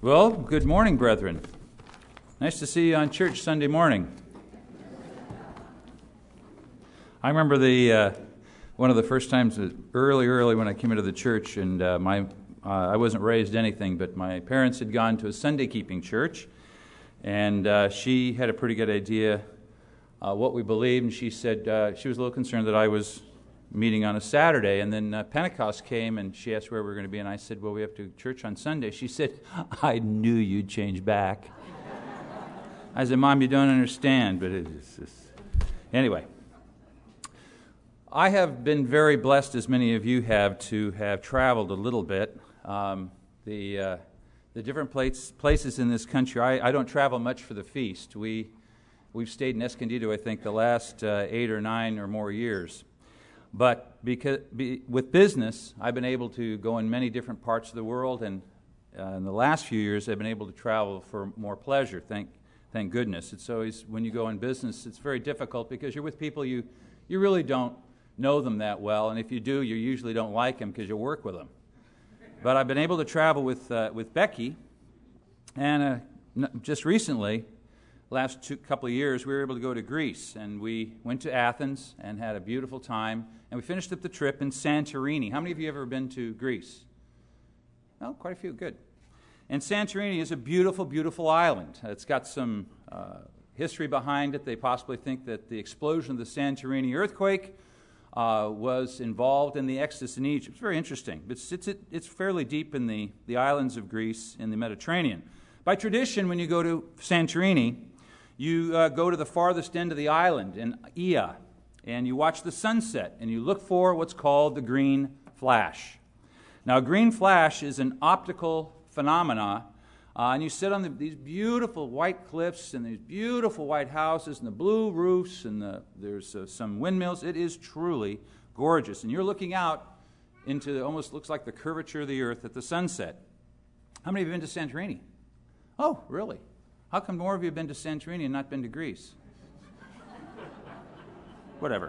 Well, good morning, brethren. Nice to see you on church Sunday morning. I remember one of the first times, early when I came into the church, and I wasn't raised anything, but my parents had gone to a Sunday-keeping church, and she had a pretty good idea what we believed, and she said she was a little concerned that I was meeting on a Saturday, and then Pentecost came, and she asked where we were going to be, and I said, well, we have to church on Sunday. She said, I knew you'd change back. I said, Mom, you don't understand, but it is just... Anyway, I have been very blessed, as many of you have, to have traveled a little bit. The different places in this country, I don't travel much for the feast. We've stayed in Escondido, I think, the last 8 or 9 or more years. But with business, I've been able to go in many different parts of the world, and in the last few years, I've been able to travel for more pleasure. Thank goodness. It's always, when you go in business, it's very difficult because you're with people you really don't know them that well, and if you do, you usually don't like them because you work with them. But I've been able to travel with Becky, and just recently, last couple of years, we were able to go to Greece, and we went to Athens and had a beautiful time, and we finished up the trip in Santorini. How many of you have ever been to Greece? Oh, quite a few. Good. And Santorini is a beautiful, beautiful island. It's got some history behind it. They possibly think that the explosion of the Santorini earthquake was involved in the Exodus in Egypt. It's very interesting. It's fairly deep in the islands of Greece in the Mediterranean. By tradition, when you go to Santorini, you go to the farthest end of the island in Ia, and you watch the sunset, and you look for what's called the green flash. Now, a green flash is an optical phenomena, and you sit on these beautiful white cliffs and these beautiful white houses and the blue roofs, and there's some windmills. It is truly gorgeous, and you're looking out into almost looks like the curvature of the earth at the sunset. How many of you have been to Santorini? Oh, really? How come more of you have been to Santorini and not been to Greece? Whatever.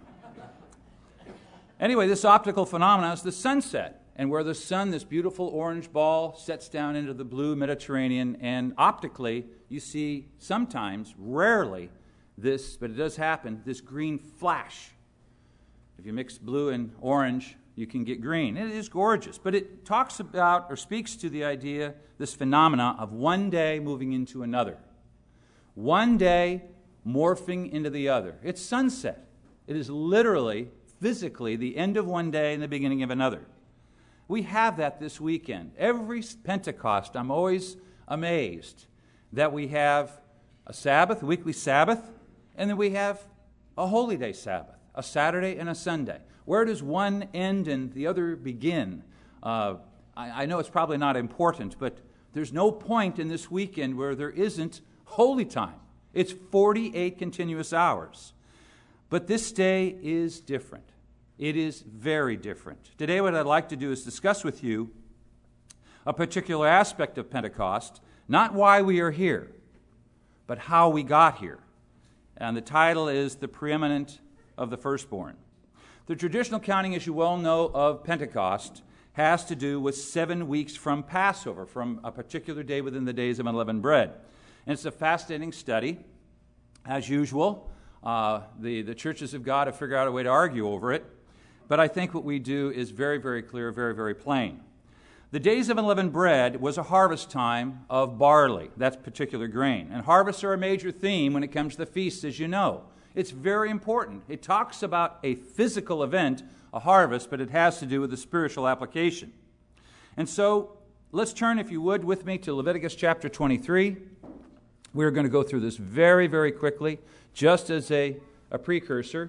Anyway, this optical phenomenon is the sunset, and where the sun, this beautiful orange ball, sets down into the blue Mediterranean, and optically you see sometimes, rarely, this, but it does happen, this green flash. If you mix blue and orange, you can get green. It is gorgeous, but it talks about or speaks to the idea, this phenomena of one day moving into another. One day morphing into the other. It's sunset. It is literally, physically, the end of one day and the beginning of another. We have that this weekend. Every Pentecost, I'm always amazed that we have a Sabbath, a weekly Sabbath, and then we have a holy day Sabbath, a Saturday and a Sunday. Where does one end and the other begin? I know it's probably not important, but there's no point in this weekend where there isn't holy time. It's 48 continuous hours. But this day is different. It is very different. Today what I'd like to do is discuss with you a particular aspect of Pentecost, not why we are here, but how we got here. And the title is The Preeminent of the Firstborn. The traditional counting, as you well know, of Pentecost has to do with 7 weeks from Passover, from a particular day within the days of unleavened bread. And it's a fascinating study. As usual, the churches of God have figured out a way to argue over it. But I think what we do is very, very clear, very, very plain. The days of unleavened bread was a harvest time of barley, that's particular grain. And harvests are a major theme when it comes to the feasts, as you know. It's very important. It talks about a physical event, a harvest, but it has to do with the spiritual application. And so, let's turn, if you would, with me to Leviticus chapter 23. We're going to go through this very, very quickly, just as a precursor.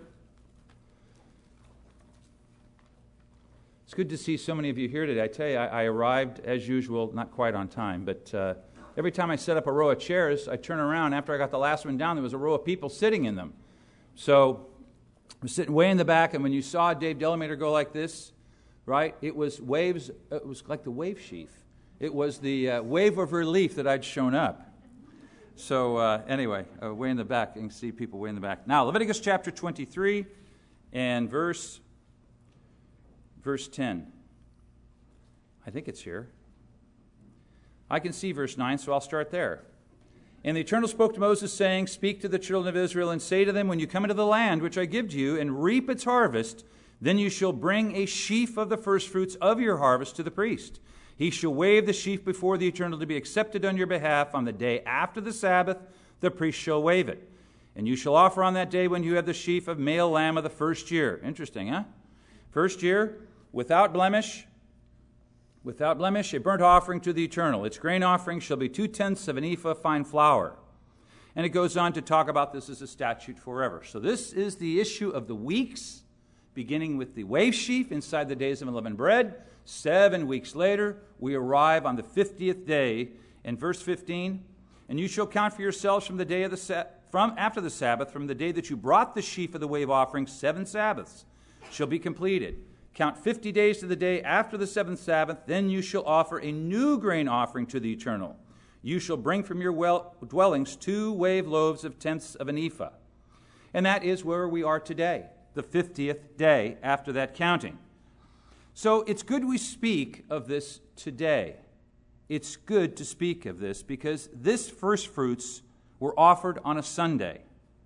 It's good to see so many of you here today. I tell you, I arrived, as usual, not quite on time, but every time I set up a row of chairs, I turn around. After I got the last one down, there was a row of people sitting in them. So I was sitting way in the back, and when you saw Dave Delamater go like this, right, it was waves. It was like the wave sheaf. It was the wave of relief that I'd shown up. So anyway, way in the back. You can see people way in the back. Now, Leviticus chapter 23 and verse 10. I think it's here. I can see verse 9, so I'll start there. And the Eternal spoke to Moses, saying, Speak to the children of Israel, and say to them, When you come into the land which I give to you, and reap its harvest, then you shall bring a sheaf of the firstfruits of your harvest to the priest. He shall wave the sheaf before the Eternal to be accepted on your behalf. On the day after the Sabbath, the priest shall wave it. And you shall offer on that day, when you have the sheaf, of male lamb of the first year. Interesting, huh? First year, without blemish, a burnt offering to the Eternal. Its grain offering shall be 2/10 of an ephah of fine flour. And it goes on to talk about this as a statute forever. So this is the issue of the weeks, beginning with the wave sheaf inside the days of unleavened bread. 7 weeks later, we arrive on the 50th day. In verse 15, and you shall count for yourselves from the day of after the Sabbath, from the day that you brought the sheaf of the wave offering, 7 Sabbaths shall be completed. Count 50 days to the day after the 7th Sabbath, then you shall offer a new grain offering to the Eternal. You shall bring from your dwellings 2 wave loaves of 1/10 of an ephah. And that is where we are today, the 50th day after that counting. So it's good we speak of this today. It's good to speak of this because this first fruits were offered on a Sunday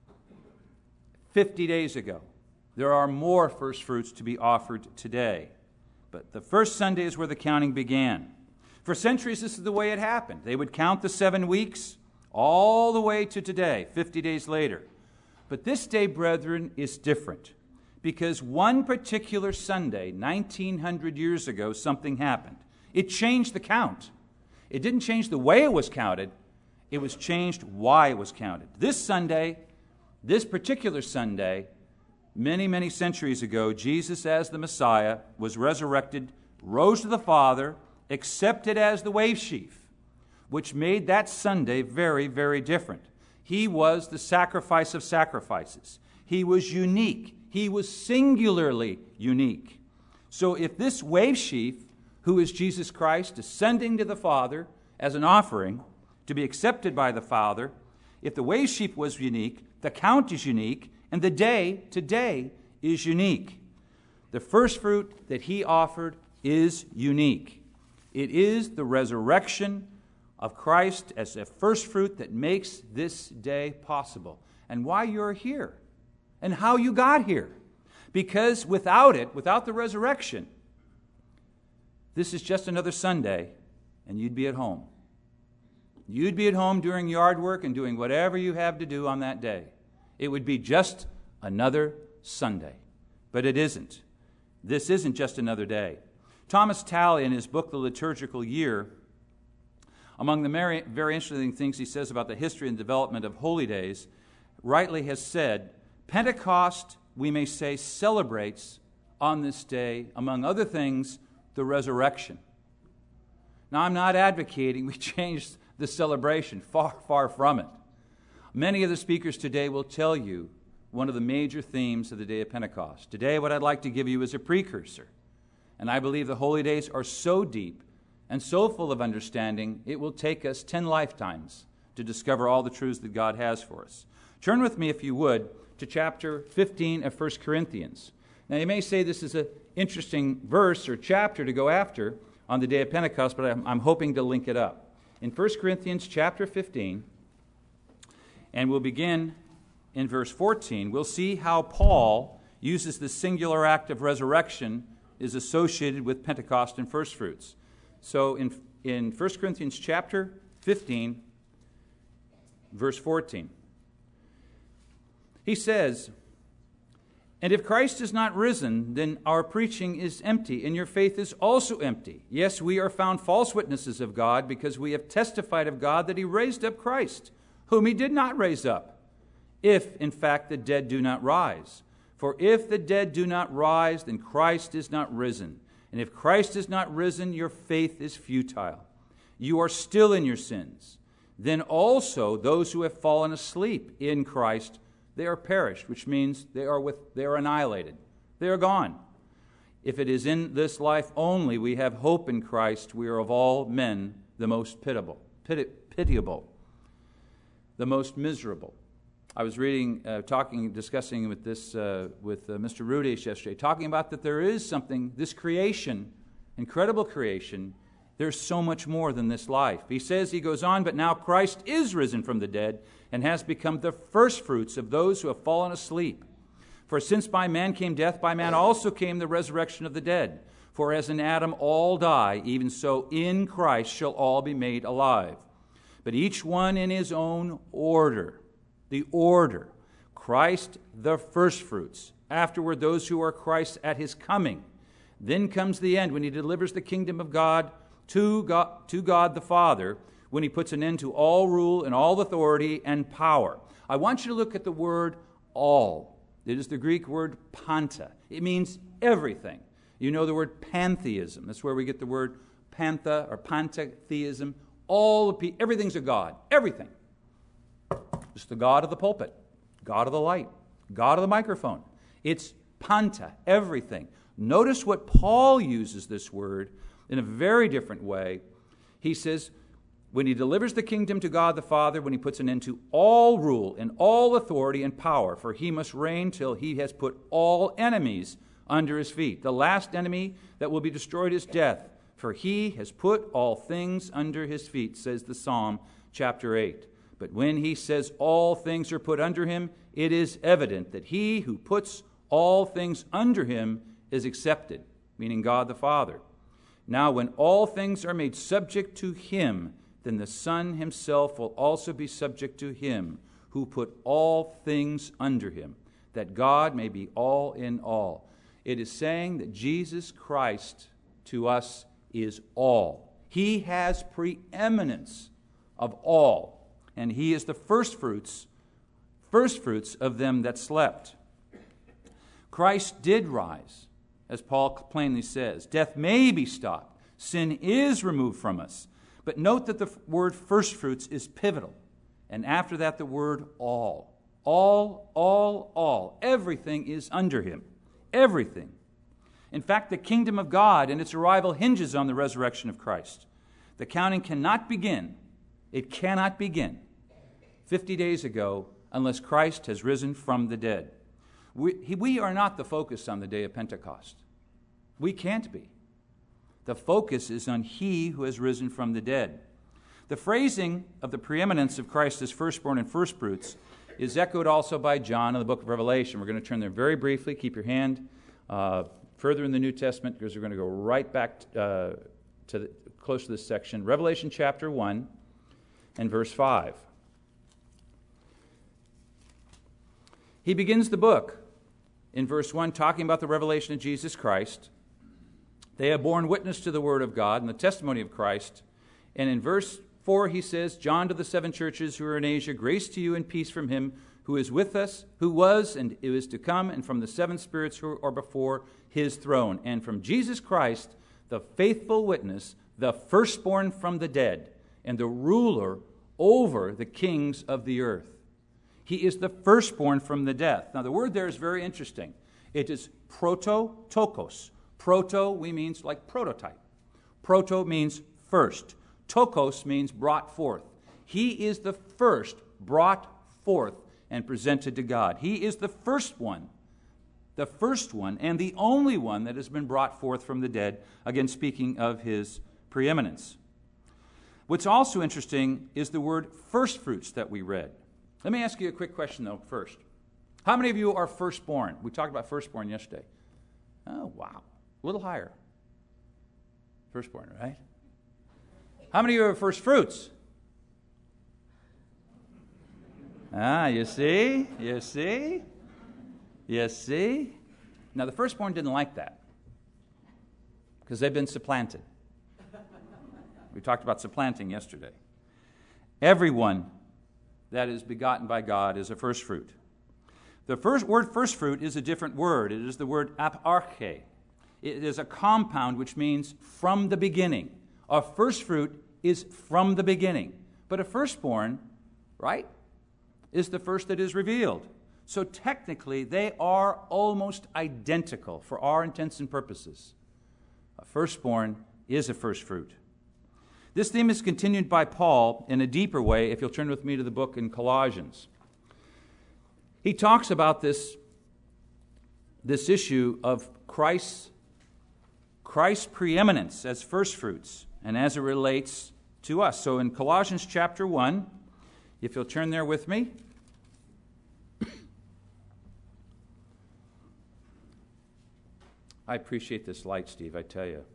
50 days ago. There are more first fruits to be offered today. But the first Sunday is where the counting began. For centuries, this is the way it happened. They would count the 7 weeks all the way to today, 50 days later. But this day, brethren, is different. Because one particular Sunday, 1900 years ago, something happened. It changed the count. It didn't change the way it was counted. It was changed why it was counted. This Sunday, this particular Sunday, many, many centuries ago, Jesus as the Messiah was resurrected, rose to the Father, accepted as the wave sheaf, which made that Sunday very, very different. He was the sacrifice of sacrifices. He was unique. He was singularly unique. So if this wave sheaf, who is Jesus Christ, ascending to the Father as an offering to be accepted by the Father, if the wave sheaf was unique, the count is unique, and the day today is unique. The first fruit that he offered is unique. It is the resurrection of Christ as a first fruit that makes this day possible. And why you're here and how you got here. Because without it, without the resurrection, this is just another Sunday and you'd be at home. You'd be at home doing yard work and doing whatever you have to do on that day. It would be just another Sunday. But it isn't. This isn't just another day. Thomas Talley, in his book, The Liturgical Year, among the very interesting things he says about the history and development of holy days, rightly has said, Pentecost, we may say, celebrates on this day, among other things, the resurrection. Now, I'm not advocating we change the celebration, far, far from it. Many of the speakers today will tell you one of the major themes of the day of Pentecost. Today, what I'd like to give you is a precursor. And I believe the holy days are so deep and so full of understanding, it will take us 10 lifetimes to discover all the truths that God has for us. Turn with me, if you would, to chapter 15 of 1 Corinthians. Now, you may say this is an interesting verse or chapter to go after on the day of Pentecost, but I'm hoping to link it up. In 1 Corinthians chapter 15, and we'll begin in verse 14, we'll see how Paul uses the singular act of resurrection is associated with Pentecost and first fruits. So in 1 Corinthians chapter 15, verse 14, he says, And if Christ is not risen, then our preaching is empty, and your faith is also empty. Yes, we are found false witnesses of God, because we have testified of God that he raised up Christ, whom he did not raise up, if, in fact, the dead do not rise. For if the dead do not rise, then Christ is not risen. And if Christ is not risen, your faith is futile. You are still in your sins. Then also those who have fallen asleep in Christ, they are perished, which means they are annihilated. They are gone. If it is in this life only we have hope in Christ, we are of all men the most pitiable, the most miserable. I was reading, discussing with Mr. Rudish yesterday, talking about that there is something, this creation, incredible creation, There's so much more than this life. He says, he goes on, but now Christ is risen from the dead and has become the firstfruits of those who have fallen asleep. For since by man came death, by man also came the resurrection of the dead. For as in Adam all die, even so in Christ shall all be made alive. But each one in his own order. The order. Christ the firstfruits. Afterward, those who are Christ at his coming. Then comes the end when he delivers the kingdom of God to God the Father, when he puts an end to all rule and all authority and power. I want you to look at the word all. It is the Greek word panta. It means everything. You know the word pantheism. That's where we get the word pantha or pantheism. Everything's a God. Everything. Just the God of the pulpit, God of the light, God of the microphone. It's panta, everything. Notice what Paul uses this word in a very different way. He says, when he delivers the kingdom to God the Father, when he puts an end to all rule and all authority and power, for he must reign till he has put all enemies under his feet. The last enemy that will be destroyed is death, for he has put all things under his feet, says the Psalm, chapter 8. But when he says all things are put under him, it is evident that he who puts all things under him is accepted, meaning God the Father. Now when all things are made subject to him, then the Son himself will also be subject to him who put all things under him, that God may be all in all. It is saying that Jesus Christ to us is all. He has preeminence of all, and he is the firstfruits of them that slept. Christ did rise, as Paul plainly says. Death may be stopped. Sin is removed from us. But note that the word firstfruits is pivotal. And after that, the word all. All. Everything is under him. Everything. In fact, the kingdom of God and its arrival hinges on the resurrection of Christ. The counting cannot begin. It cannot begin 50 days ago unless Christ has risen from the dead. We are not the focus on the day of Pentecost. We can't be. The focus is on he who has risen from the dead. The phrasing of the preeminence of Christ as firstborn and firstfruits is echoed also by John in the book of Revelation. We're going to turn there very briefly. Keep your hand further in the New Testament because we're going to go right back close to this section. Revelation chapter 1 and verse 5. He begins the book in verse 1 talking about the revelation of Jesus Christ. They have borne witness to the word of God and the testimony of Christ. And in verse 4 he says, John to the 7 churches who are in Asia, grace to you and peace from him who is with us, who was and is to come, and from the 7 spirits who are before his throne, and from Jesus Christ, the faithful witness, the firstborn from the dead, and the ruler over the kings of the earth. He is the firstborn from the death. Now the word there is very interesting. It is prototokos. Proto, we means like prototype. Proto means first. Tokos means brought forth. He is the first brought forth and presented to God. He is the first one, and the only one that has been brought forth from the dead, again speaking of his preeminence. What's also interesting is the word firstfruits that we read. Let me ask you a quick question, though, first. How many of you are firstborn? We talked about firstborn yesterday. Oh, wow. A little higher. Firstborn, right? How many of you are first fruits? You see? Now, the firstborn didn't like that because they've been supplanted. We talked about supplanting yesterday. Everyone that is begotten by God is a firstfruit. The word firstfruit is a different word. It is the word aparche. It is a compound which means from the beginning. A firstfruit is from the beginning. But a firstborn, right, is the first that is revealed. So technically, they are almost identical for our intents and purposes. A firstborn is a firstfruit. This theme is continued by Paul in a deeper way, if you'll turn with me to the book in Colossians. He talks about this issue of Christ Christ's preeminence as firstfruits and as it relates to us. So in Colossians chapter 1, if you'll turn there with me. I appreciate this light, Steve, I tell you.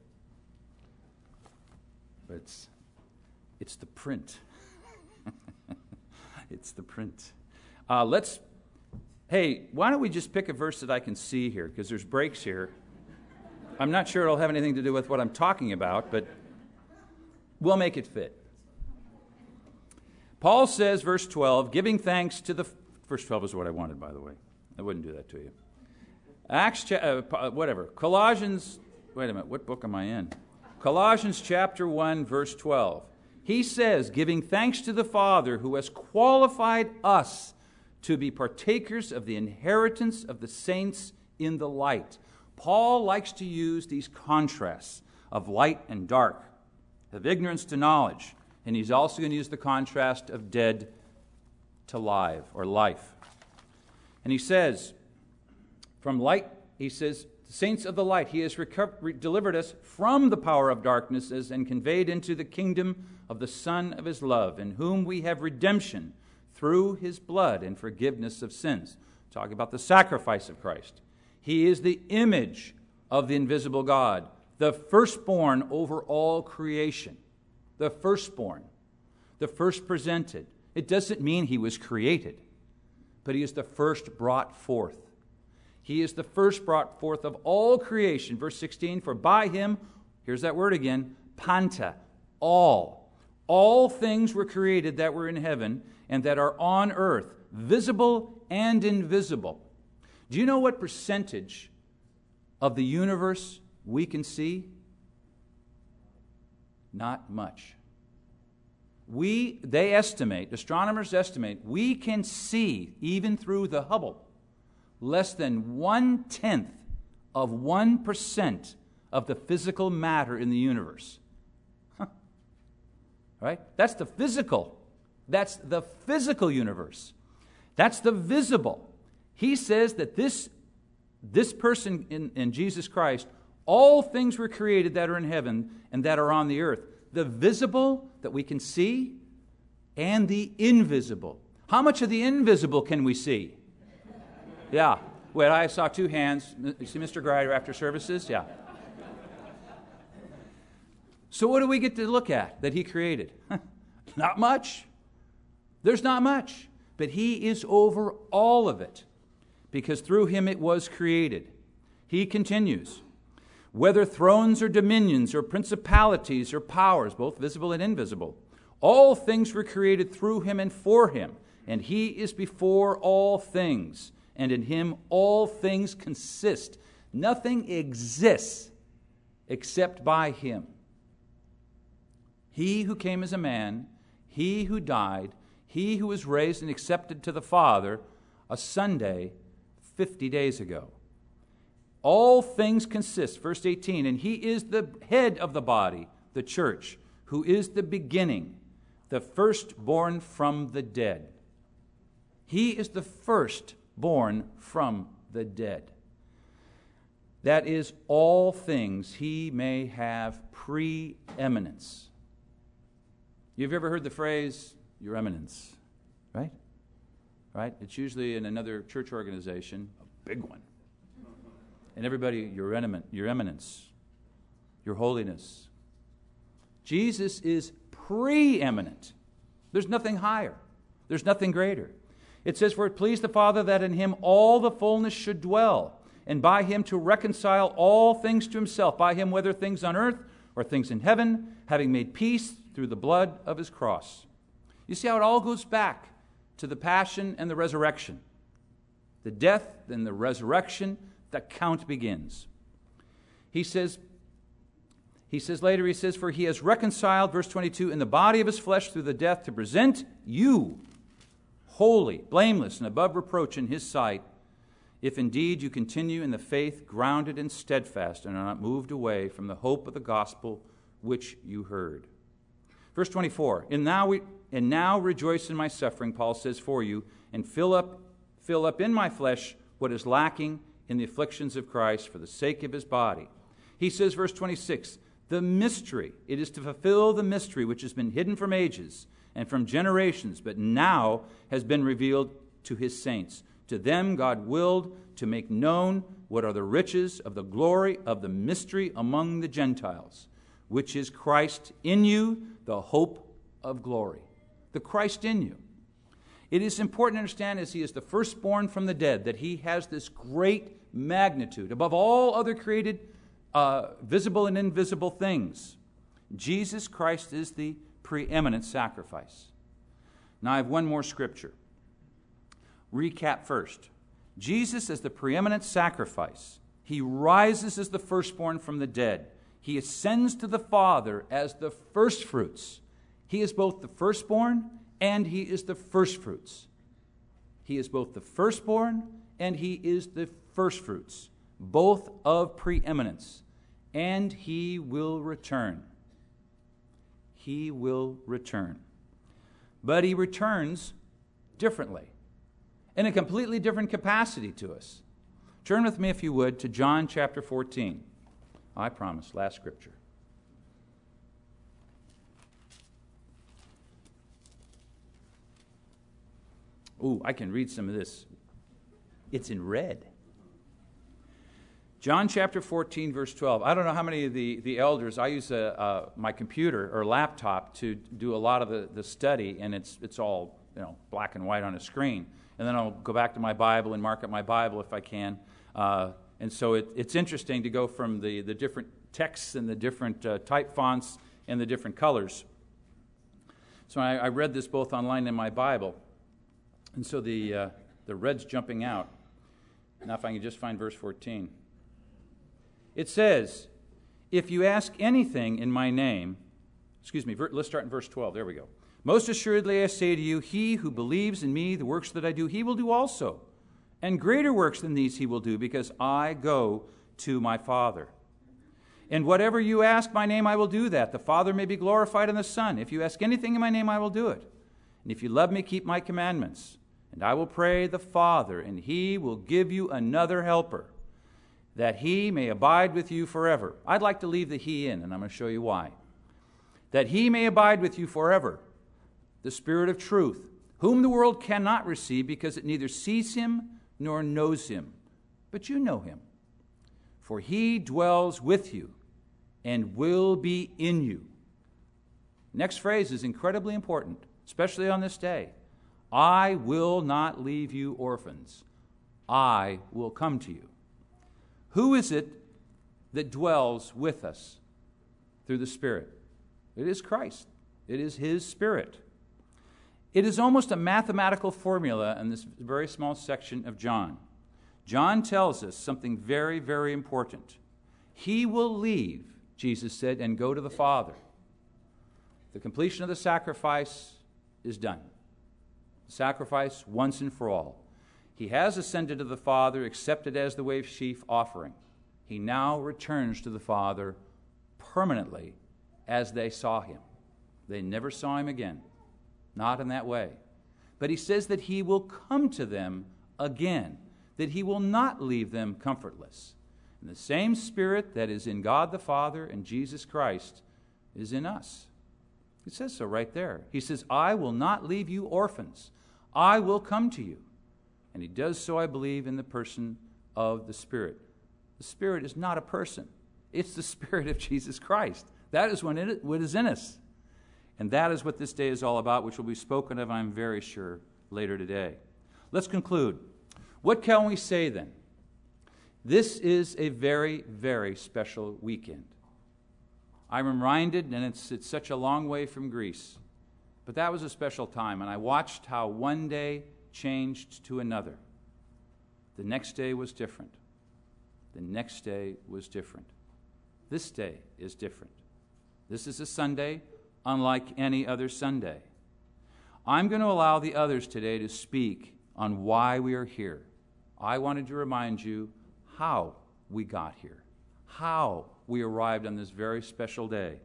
But it's the print. It's the print. Hey, why don't we just pick a verse that I can see here, because there's breaks here. I'm not sure it'll have anything to do with what I'm talking about, but we'll make it fit. Paul says, verse 12, giving thanks to the... Verse 12 is what I wanted, by the way. I wouldn't do that to you. Colossians... Wait a minute, what book am I in? Colossians chapter 1, verse 12. He says, giving thanks to the Father who has qualified us to be partakers of the inheritance of the saints in the light. Paul likes to use these contrasts of light and dark, of ignorance to knowledge, and he's also going to use the contrast of dead to live, or life. And he says, from light, he says, saints of the light, he has delivered us from the power of darknesses and conveyed into the kingdom of the Son of his love, in whom we have redemption through his blood and forgiveness of sins. Talking about the sacrifice of Christ. He is the image of the invisible God, the firstborn over all creation. The firstborn, the first presented. It doesn't mean he was created, but he is the first brought forth. He is the first brought forth of all creation. Verse 16, for by him, here's that word again, panta, all. All things were created that were in heaven and that are on earth, visible and invisible. Do you know what percentage of the universe we can see? Not much. Astronomers estimate, we can see, even through the Hubble, less than 1/10 of 1% of the physical matter in the universe. Right? That's the physical. That's the physical universe. That's the visible. He says that this person in Jesus Christ, all things were created that are in heaven and that are on the earth. The visible that we can see and the invisible. How much of the invisible can we see? Yeah. Wait, I saw two hands. You see Mr. Grider after services? Yeah. So what do we get to look at that he created? Not much. There's not much. But he is over all of it, because through him it was created. He continues, whether thrones or dominions or principalities or powers, both visible and invisible, all things were created through him and for him, and he is before all things, and in him all things consist. Nothing exists except by him. He who came as a man, he who died, he who was raised and accepted to the Father a Sunday 50 days ago. All things consist, verse 18, and he is the head of the body, the church, who is the beginning, the firstborn from the dead. He is the firstborn from the dead. That is, all things he may have preeminence. You've ever heard the phrase, your eminence, right? Right? It's usually in another church organization, a big one. And everybody, your eminence, your holiness. Jesus is preeminent. There's nothing higher. There's nothing greater. It says, for it pleased the Father that in him all the fullness should dwell, and by him to reconcile all things to himself, by him whether things on earth or things in heaven, having made peace through the blood of his cross. You see how it all goes back to the passion and the resurrection. The death and the resurrection, the count begins. He says later, for he has reconciled, verse 22, in the body of his flesh through the death to present you holy, blameless, and above reproach in his sight, if indeed you continue in the faith grounded and steadfast and are not moved away from the hope of the gospel which you heard. Verse 24, and now rejoice in my suffering, Paul says, for you, and fill up in my flesh what is lacking in the afflictions of Christ for the sake of his body. He says, verse 26, the mystery, it is to fulfill the mystery which has been hidden from ages and from generations, but now has been revealed to his saints. To them God willed to make known what are the riches of the glory of the mystery among the Gentiles, which is Christ in you, the hope of glory. The Christ in you. It is important to understand, as he is the firstborn from the dead, that he has this great magnitude above all other created visible and invisible things. Jesus Christ is the preeminent sacrifice. Now I have one more scripture. Recap first. Jesus is the preeminent sacrifice. He rises as the firstborn from the dead. He ascends to the Father as the firstfruits. He is both the firstborn and he is the firstfruits. He is both the firstborn and he is the firstfruits, both of preeminence. And he will return. He will return. But he returns differently, in a completely different capacity to us. Turn with me, if you would, to John chapter 14. I promise, last scripture. Ooh, I can read some of this. It's in red. John chapter 14, verse 12. I don't know how many of the elders, I use my computer or laptop to do a lot of the study, and it's all black and white on a screen. And then I'll go back to my Bible and mark up my Bible if I can. And so it's interesting to go from the different texts and the different type fonts and the different colors. So I read this both online and in my Bible. And so the red's jumping out. Now if I can just find verse 14. It says, if you ask anything in my name, let's start in verse 12. There we go. Most assuredly I say to you, he who believes in me, the works that I do, he will do also. And greater works than these he will do, because I go to my Father. And whatever you ask in my name, I will do that. The Father may be glorified in the Son. If you ask anything in my name, I will do it. And if you love me, keep my commandments. And I will pray the Father, and he will give you another helper, that he may abide with you forever. I'd like to leave the he in, and I'm going to show you why. That he may abide with you forever. The Spirit of truth, whom the world cannot receive because it neither sees him nor knows him. But you know him. For he dwells with you and will be in you. Next phrase is incredibly important, especially on this day. I will not leave you orphans. I will come to you. Who is it that dwells with us through the Spirit? It is Christ. It is his Spirit. It is almost a mathematical formula in this very small section of John. John tells us something very, very important. He will leave, Jesus said, and go to the Father. The completion of the sacrifice is done. Sacrifice once and for all. He has ascended to the Father, accepted as the wave sheaf offering. He now returns to the Father permanently as they saw him. They never saw him again. Not in that way. But he says that he will come to them again, that he will not leave them comfortless. And the same Spirit that is in God the Father and Jesus Christ is in us. It says so right there. He says, I will not leave you orphans. I will come to you. And he does so, I believe, in the person of the Spirit. The Spirit is not a person. It's the Spirit of Jesus Christ. That is what is in us. And that is what this day is all about, which will be spoken of, I'm very sure, later today. Let's conclude. What can we say then? This is a very, very special weekend. I'm reminded, and it's such a long way from Greece, but that was a special time, and I watched how one day changed to another. The next day was different. The next day was different. This day is different. This is a Sunday unlike any other Sunday. I'm going to allow the others today to speak on why we are here. I wanted to remind you how we got here, how we arrived on this very special day.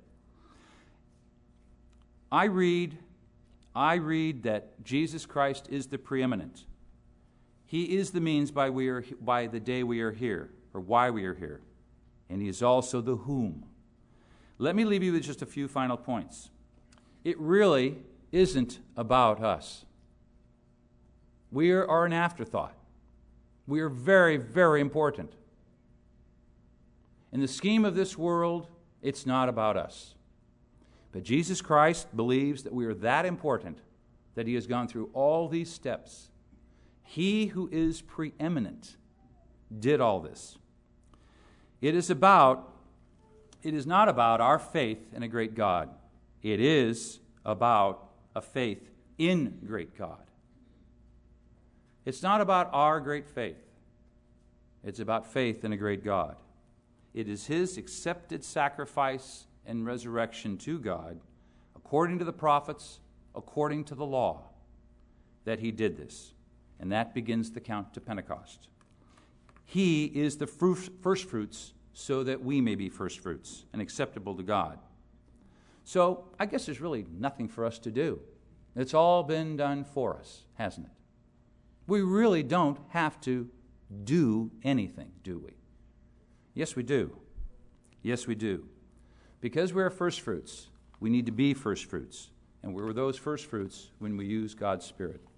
I read that Jesus Christ is the preeminent. He is the means by the day we are here, or why we are here. and He is also the whom. Let me leave you with just a few final points. It really isn't about us. We are an afterthought. We are very, very important. In the scheme of this world, it's not about us. But Jesus Christ believes that we are that important that He has gone through all these steps. He who is preeminent did all this. It is not about our faith in a great God. It is about a faith in great God. It's not about our great faith. It's about faith in a great God. It is His accepted sacrifice and resurrection to God, according to the prophets, according to the law, that He did this. And that begins the count to Pentecost. He is the first fruits so that we may be first fruits and acceptable to God. So I guess there's really nothing for us to do. It's all been done for us, hasn't it? We really don't have to do anything, do we? Yes, we do. Yes, we do. Because we're first fruits, we need to be first fruits. And we're those first fruits when we use God's Spirit.